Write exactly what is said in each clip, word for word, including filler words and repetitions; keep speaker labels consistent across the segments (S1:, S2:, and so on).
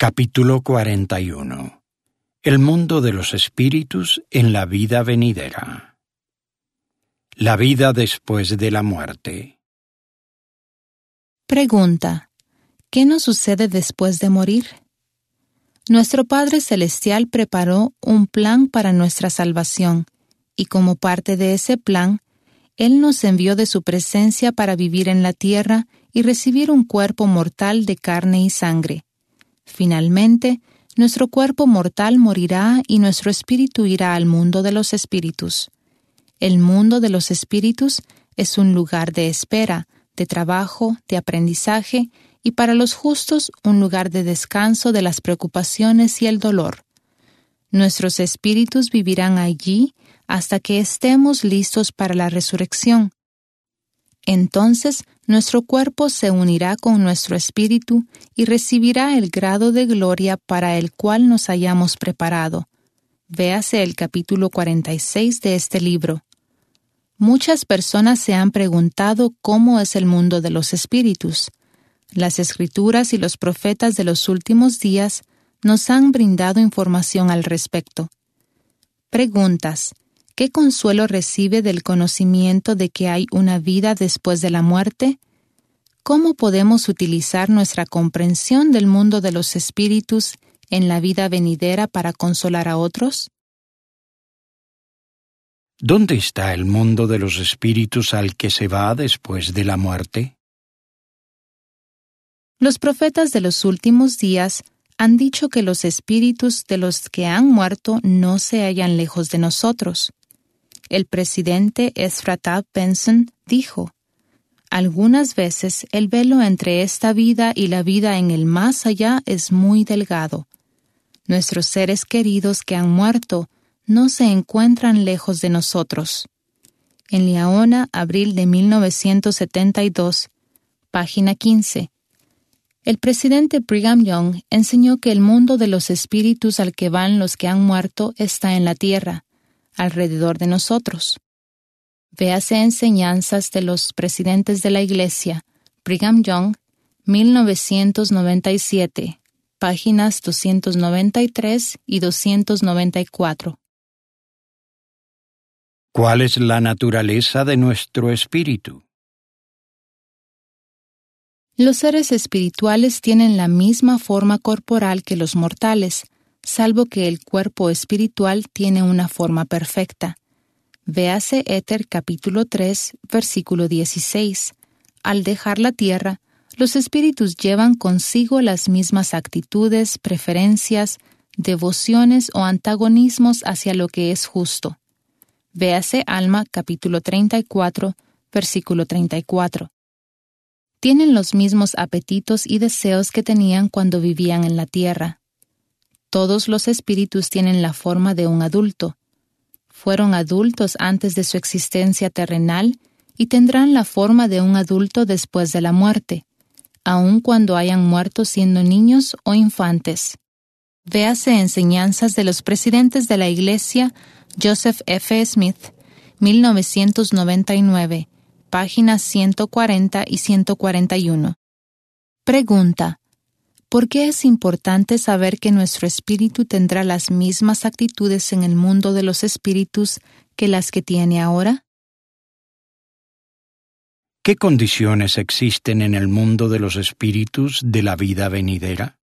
S1: Capítulo cuarenta y uno. El mundo de los espíritus en la vida venidera. La vida después de la muerte.
S2: Pregunta: ¿qué nos sucede después de morir? Nuestro Padre Celestial preparó un plan para nuestra salvación, y como parte de ese plan, Él nos envió de su presencia para vivir en la tierra y recibir un cuerpo mortal de carne y sangre. Finalmente, nuestro cuerpo mortal morirá y nuestro espíritu irá al mundo de los espíritus. El mundo de los espíritus es un lugar de espera, de trabajo, de aprendizaje y para los justos un lugar de descanso de las preocupaciones y el dolor. Nuestros espíritus vivirán allí hasta que estemos listos para la resurrección. Entonces, nuestro cuerpo se unirá con nuestro espíritu y recibirá el grado de gloria para el cual nos hayamos preparado. Véase el capítulo cuarenta y seis de este libro. Muchas personas se han preguntado cómo es el mundo de los espíritus. Las Escrituras y los profetas de los últimos días nos han brindado información al respecto. Preguntas: ¿qué consuelo recibe del conocimiento de que hay una vida después de la muerte? ¿Cómo podemos utilizar nuestra comprensión del mundo de los espíritus en la vida venidera para consolar a otros?
S1: ¿Dónde está el mundo de los espíritus al que se va después de la muerte?
S2: Los profetas de los últimos días han dicho que los espíritus de los que han muerto no se hallan lejos de nosotros. El presidente Ezra Taft Benson dijo: algunas veces el velo entre esta vida y la vida en el más allá es muy delgado. Nuestros seres queridos que han muerto no se encuentran lejos de nosotros. En Liaona, abril de mil novecientos setenta y dos, página quince. El presidente Brigham Young enseñó que el mundo de los espíritus al que van los que han muerto está en la tierra, alrededor de nosotros. Véase Enseñanzas de los Presidentes de la Iglesia, Brigham Young, mil novecientos noventa y siete, páginas doscientos noventa y tres y doscientos noventa y cuatro.
S1: ¿Cuál es la naturaleza de nuestro espíritu?
S2: Los seres espirituales tienen la misma forma corporal que los mortales, salvo que el cuerpo espiritual tiene una forma perfecta. Véase Éter capítulo tres, versículo dieciséis. Al dejar la tierra, los espíritus llevan consigo las mismas actitudes, preferencias, devociones o antagonismos hacia lo que es justo. Véase Alma capítulo treinta y cuatro, versículo treinta y cuatro. Tienen los mismos apetitos y deseos que tenían cuando vivían en la tierra. Todos los espíritus tienen la forma de un adulto. Fueron adultos antes de su existencia terrenal y tendrán la forma de un adulto después de la muerte, aun cuando hayan muerto siendo niños o infantes. Véase Enseñanzas de los Presidentes de la Iglesia, Joseph F. Smith, mil novecientos noventa y nueve, páginas ciento cuarenta y ciento cuarenta y uno. Pregunta: ¿por qué es importante saber que nuestro espíritu tendrá las mismas actitudes en el mundo de los espíritus que las que tiene ahora?
S1: ¿Qué condiciones existen en el mundo de los espíritus de la vida venidera?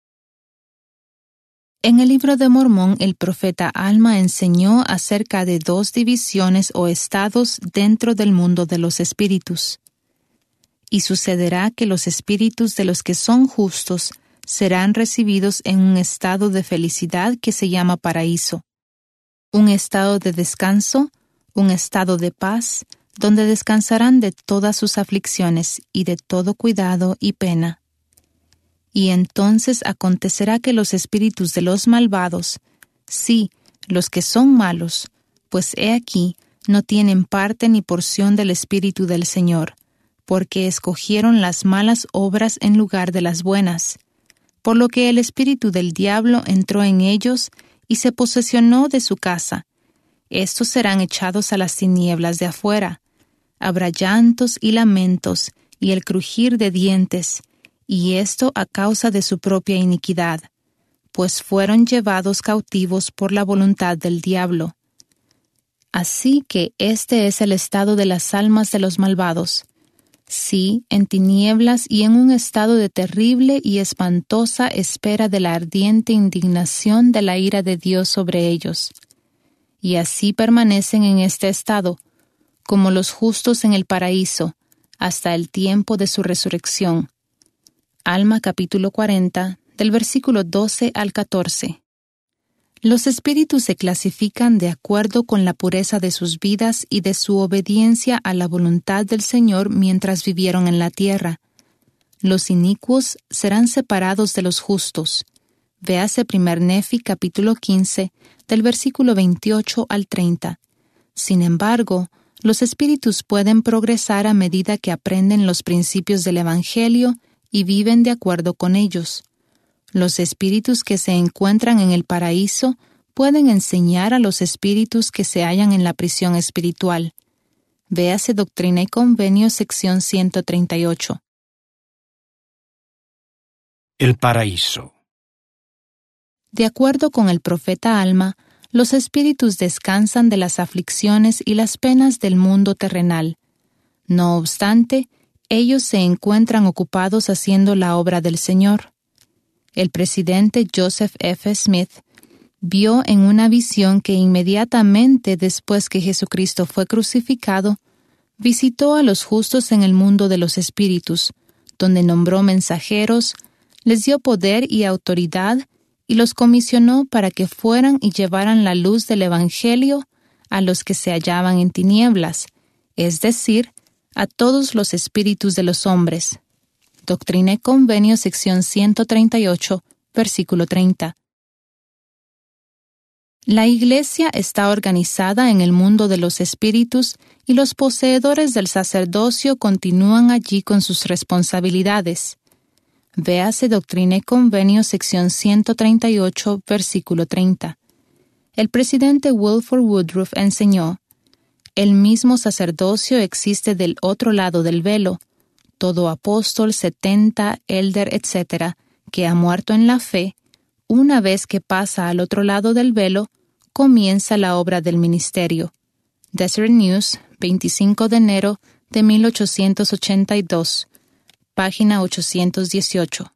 S2: En el libro de Mormón, el profeta Alma enseñó acerca de dos divisiones o estados dentro del mundo de los espíritus. Y sucederá que los espíritus de los que son justos serán recibidos en un estado de felicidad que se llama paraíso, un estado de descanso, un estado de paz, donde descansarán de todas sus aflicciones y de todo cuidado y pena. Y entonces acontecerá que los espíritus de los malvados, sí, los que son malos, pues he aquí, no tienen parte ni porción del Espíritu del Señor, porque escogieron las malas obras en lugar de las buenas, por lo que el espíritu del diablo entró en ellos y se posesionó de su casa. Estos serán echados a las tinieblas de afuera. Habrá llantos y lamentos y el crujir de dientes, y esto a causa de su propia iniquidad, pues fueron llevados cautivos por la voluntad del diablo. Así que este es el estado de las almas de los malvados. Sí, en tinieblas y en un estado de terrible y espantosa espera de la ardiente indignación de la ira de Dios sobre ellos. Y así permanecen en este estado, como los justos en el paraíso, hasta el tiempo de su resurrección. Alma capítulo cuarenta, del versículo doce al catorce. Los espíritus se clasifican de acuerdo con la pureza de sus vidas y de su obediencia a la voluntad del Señor mientras vivieron en la tierra. Los inicuos serán separados de los justos. Véase primer Nefi capítulo quince, del versículo veintiocho al treinta. Sin embargo, los espíritus pueden progresar a medida que aprenden los principios del Evangelio y viven de acuerdo con ellos. Los espíritus que se encuentran en el paraíso pueden enseñar a los espíritus que se hallan en la prisión espiritual. Véase Doctrina y Convenios, sección ciento treinta y ocho.
S1: El paraíso.
S2: De acuerdo con el profeta Alma, los espíritus descansan de las aflicciones y las penas del mundo terrenal. No obstante, ellos se encuentran ocupados haciendo la obra del Señor. El presidente Joseph F. Smith vio en una visión que inmediatamente después que Jesucristo fue crucificado, visitó a los justos en el mundo de los espíritus, donde nombró mensajeros, les dio poder y autoridad y los comisionó para que fueran y llevaran la luz del Evangelio a los que se hallaban en tinieblas, es decir, a todos los espíritus de los hombres. Doctrina y Convenios, sección ciento treinta y ocho, versículo treinta. La Iglesia está organizada en el mundo de los espíritus y los poseedores del sacerdocio continúan allí con sus responsabilidades. Véase Doctrina y Convenios, sección ciento treinta y ocho, versículo treinta. El presidente Wilford Woodruff enseñó: el mismo sacerdocio existe del otro lado del velo. Todo apóstol, setenta, elder, etcétera, que ha muerto en la fe, una vez que pasa al otro lado del velo, comienza la obra del ministerio. Deseret News, veinticinco de enero de mil ochocientos ochenta y dos, página ochocientos dieciocho.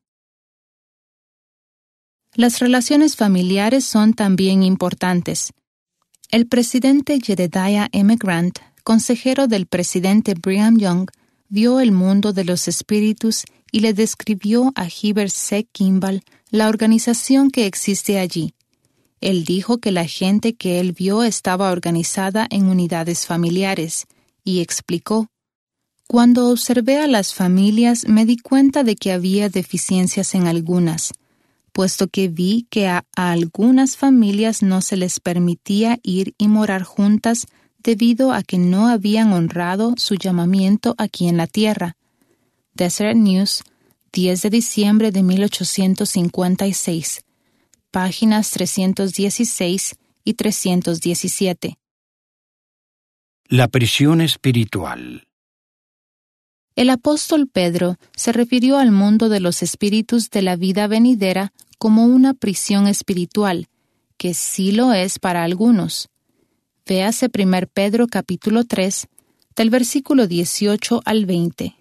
S2: Las relaciones familiares son también importantes. El presidente Jedediah M. Grant, consejero del presidente Brigham Young, vio el mundo de los espíritus y le describió a Heber C. Kimball la organización que existe allí. Él dijo que la gente que él vio estaba organizada en unidades familiares, y explicó: cuando observé a las familias me di cuenta de que había deficiencias en algunas, puesto que vi que a, a algunas familias no se les permitía ir y morar juntas debido a que no habían honrado su llamamiento aquí en la tierra. Deseret News, diez de diciembre de mil ochocientos cincuenta y seis, páginas trescientos dieciséis y trescientos diecisiete.
S1: La prisión espiritual.
S2: El apóstol Pedro se refirió al mundo de los espíritus de la vida venidera como una prisión espiritual, que sí lo es para algunos. Véase primer Pedro capítulo tres, del versículo dieciocho al veinte.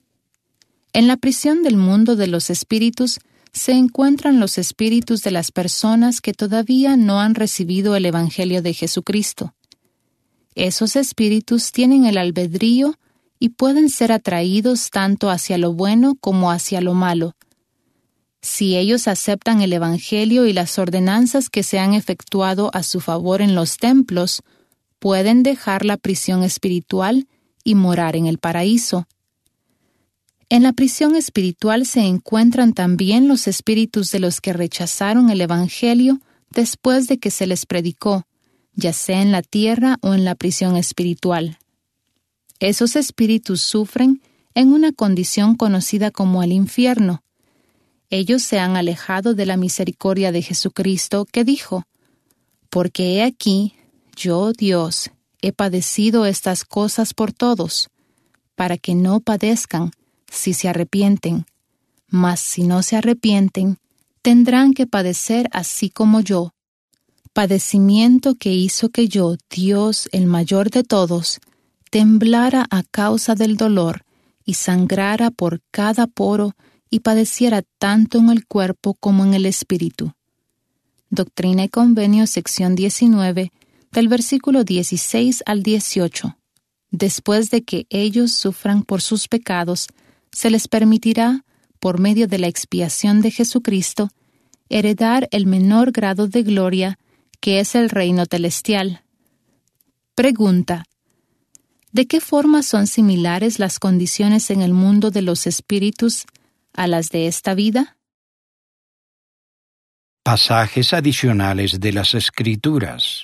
S2: En la prisión del mundo de los espíritus se encuentran los espíritus de las personas que todavía no han recibido el Evangelio de Jesucristo. Esos espíritus tienen el albedrío y pueden ser atraídos tanto hacia lo bueno como hacia lo malo. Si ellos aceptan el Evangelio y las ordenanzas que se han efectuado a su favor en los templos, pueden dejar la prisión espiritual y morar en el paraíso. En la prisión espiritual se encuentran también los espíritus de los que rechazaron el Evangelio después de que se les predicó, ya sea en la tierra o en la prisión espiritual. Esos espíritus sufren en una condición conocida como el infierno. Ellos se han alejado de la misericordia de Jesucristo, que dijo: porque he aquí, yo, Dios, he padecido estas cosas por todos, para que no padezcan, si se arrepienten, Mas si no se arrepienten, tendrán que padecer así como yo. Padecimiento que hizo que yo, Dios, el mayor de todos, temblara a causa del dolor y sangrara por cada poro y padeciera tanto en el cuerpo como en el espíritu. Doctrina y Convenio, sección diecinueve, del versículo dieciséis al dieciocho. Después de que ellos sufran por sus pecados, se les permitirá, por medio de la expiación de Jesucristo, heredar el menor grado de gloria, que es el reino celestial. Pregunta: ¿de qué forma son similares las condiciones en el mundo de los espíritus a las de esta vida?
S1: Pasajes adicionales de las Escrituras.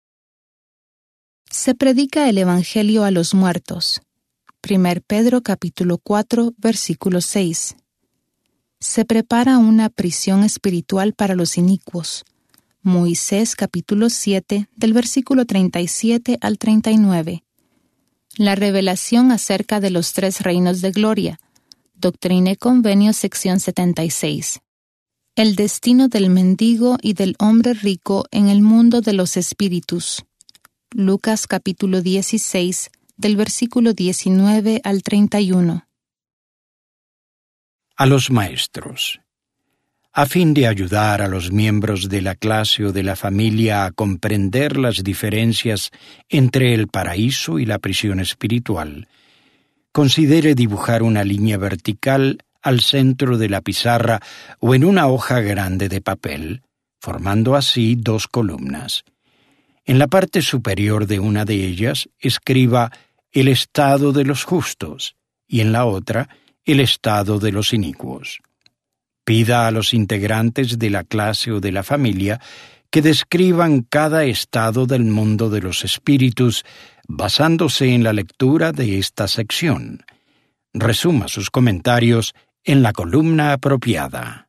S2: Se predica el Evangelio a los muertos. Primer Pedro capítulo cuatro, versículo seis. Se prepara una prisión espiritual para los inicuos. Moisés capítulo siete, del versículo treinta y siete al treinta y nueve. La revelación acerca de los tres reinos de gloria. Doctrina y Convenio, sección setenta y seis. El destino del mendigo y del hombre rico en el mundo de los espíritus. Lucas capítulo dieciséis, del versículo diecinueve al treinta y uno.
S1: A los maestros. A fin de ayudar a los miembros de la clase o de la familia a comprender las diferencias entre el paraíso y la prisión espiritual, considere dibujar una línea vertical al centro de la pizarra o en una hoja grande de papel, formando así dos columnas. En la parte superior de una de ellas escriba el estado de los justos y en la otra el estado de los inicuos. Pida a los integrantes de la clase o de la familia que describan cada estado del mundo de los espíritus basándose en la lectura de esta sección. Resuma sus comentarios en la columna apropiada.